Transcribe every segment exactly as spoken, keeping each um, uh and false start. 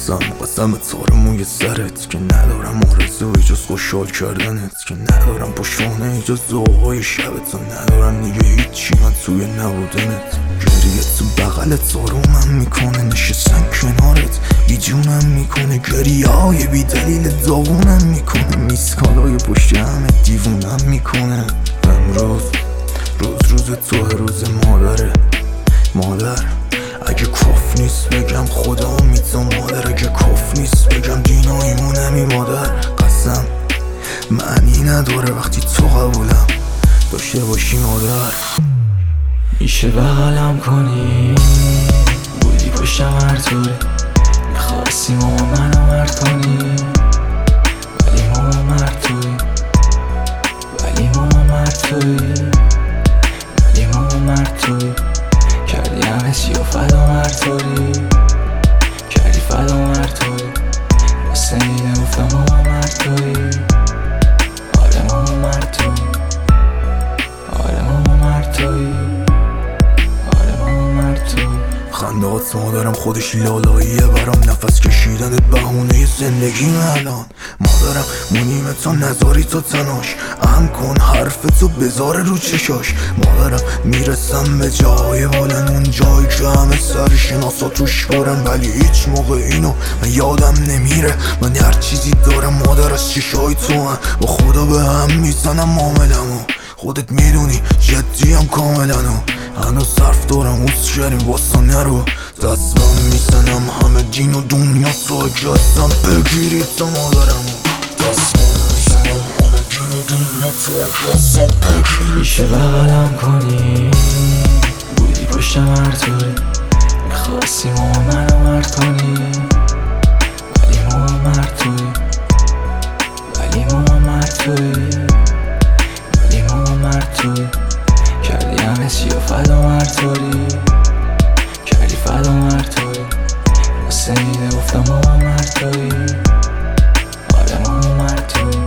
قسم قسم تار موی سرت که ندارم آرزوی جز خوشحال کردنت، که ندارم پشتانه جز ذوقای شبت، و ندارم دیگه هیچی من توی نبودنت. گریه تو بغلت آرومم میکنه، نشستن کنارت بیجونم میکنه، گریه های بی دلیل داغونم میکنه، میسکالای پشت همه دیوونم میکنه. امروز روز روز تو روز مادره، مادر اگه کف نیست بگم خدا میتو، مادر اگه کف نیست بگم دینا ایمونمی، مادر قسم معنی نداره وقتی تو قبولم داشته باشی مادر. میشه بغلم کنی، بودی پشتم هر طوری، میخواستی ماما منو مرد کنی، ولی ماما مرد توی، ولی ماما مرد توی، ولی ماما مرد توی، کردی همه چی و فدا مرد توی، کردی فدا مرد توی، بسته میده گفتم ماما مرد توی، آره ماما مرد توی، آره ماما مرد توی، خندهات مادرم خودش لالاییه برام، نفس کشیدنت بهونه زندگی الان. مادرم مونیمه تا نذاری تو تناش، اهم کن حرف تو بذاره رو چشاش. مادرم میرسم به جای بالن، اون جایی که همه سر شناسا توش بارن، ولی هیچ موقع اینو من یادم نمیره. من هر چیزی دارم مادر از چشای تو هم، با خدا به هم میزنم معاملمو، خودت میدونی جدیم کاملا، و هنوز صرف دارم اوست شریم واسا نرو، دستم میزنم همه دین و دنیا تو اگه هستم بگیرید تا مادرمو، دستم میزنم همه دین و دنیا تو اگه هستم بگیرید. میشه بغلم کنی، بودی پشتم هر طوری، میخواستی ماما منو مرد کنی، ولی ماما مرد توی، ولی ماما مرد توی، ولی ماما مرد توی، کردی همه چی و فدا مرد توی، کردی فدا مرد توی، بسته میده گفتم ماما مرد توی، آره ماما مرد توی،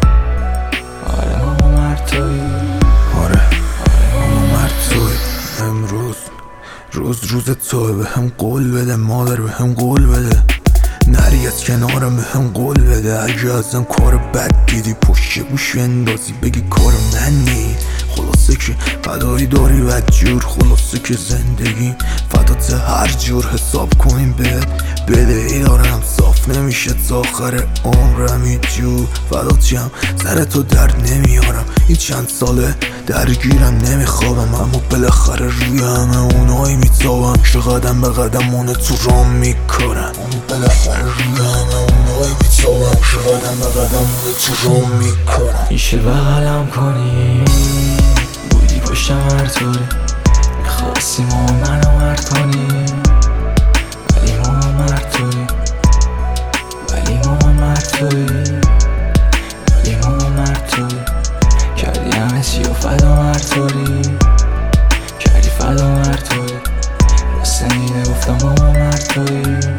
آره ماما مرد توی، آره ماما مرد توی. امروز روز روز توی، به هم قول بده مادر، به هم قول بده نری از کنارم، به هم قول بده اگه ازم کار بد دیدی پشت گوش اندازی بگی کار من نی. خلاصه که فدایی داری بدجور، خلاصه که زندگی فدات هر جور، حساب کنیم بهت بده ای دارم صاف نمیشه تا آخر عمرم هیچجور، فداتیم سر تو درد نمیارم، این چند ساله درگیرم نمیخوابم، اما بالاخره روی همه اونایی میتابم که قدم به قدم اونه تو رام میکنم، اما بالاخره روی همه اونایی میتابم که قدم به قدم اونه تو رام میکنم. میشه بغلم کنی، بودی پشتم هر طوری، میخواستی ماما منو مرد کنی، ولی ماما مرد توی، ولی ماما مرد توی، ولی ماما مرد توی، کردی همه چی و فدا مرد توی، کردی فدا مرد توی، بسته میده گفتم ماما مرد توی.